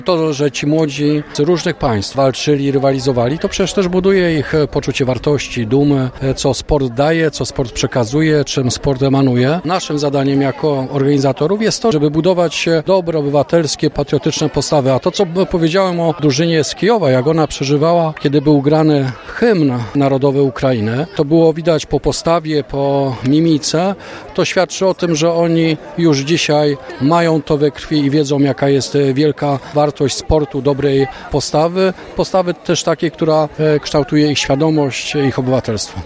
To, że ci młodzi z różnych państw walczyli, rywalizowali, to przecież też buduje ich poczucie wartości, dumy, co sport daje, co sport przekazuje, czym sport emanuje. Naszym zadaniem jako organizatorów jest to, żeby budować dobre, obywatelskie, patriotyczne postawy. A to, co powiedziałem o drużynie z Kijowa, jak ona przeżywała, kiedy był grany hymn narodowy Ukrainy, to było widać po postawie, po mimice. To świadczy o tym, że oni już dzisiaj mają to we krwi i wiedzą, jaka jest wielka wartość sportu, dobrej postawy też takiej, która kształtuje ich świadomość, ich obywatelstwo.